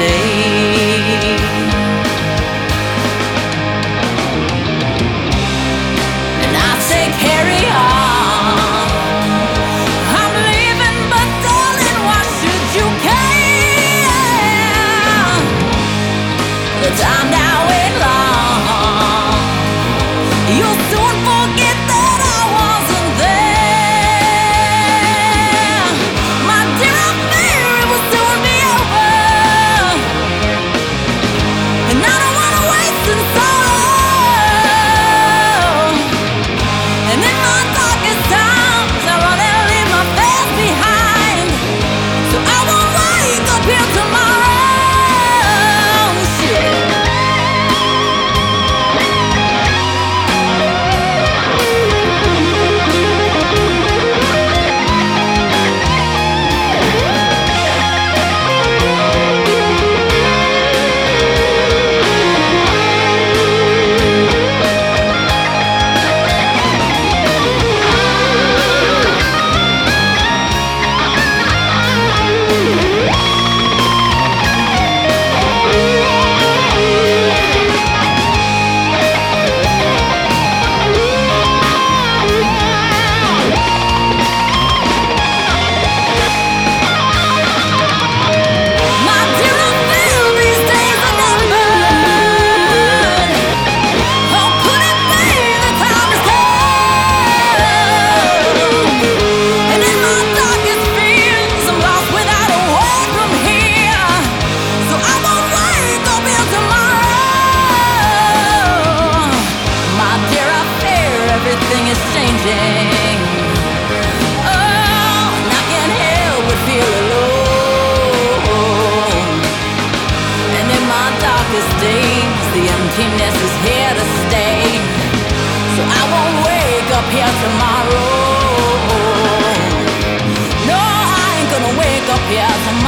stay. And I say carry on, I'm leaving, but darling, why should you care? The time now ain't long, you'll soon forget that I wasn't there. My dear, I fear it will soon be over, and I don't wanna waste in sorrow. And in my darkest times, I run and leave my past behind, so I won't wake up here tomorrow. Shit. My dear, I feel these days are numbered. Oh, could it be the time has come? And in my darkest fears, I'm lost without a way from here, so I won't wake up here tomorrow. My dear, I fear everything is changing. Oh, and I can't help but feel alone. And in my darkest days, the emptiness is here to stay, so I won't wake up here tomorrow. No, I ain't gonna wake up here tomorrow.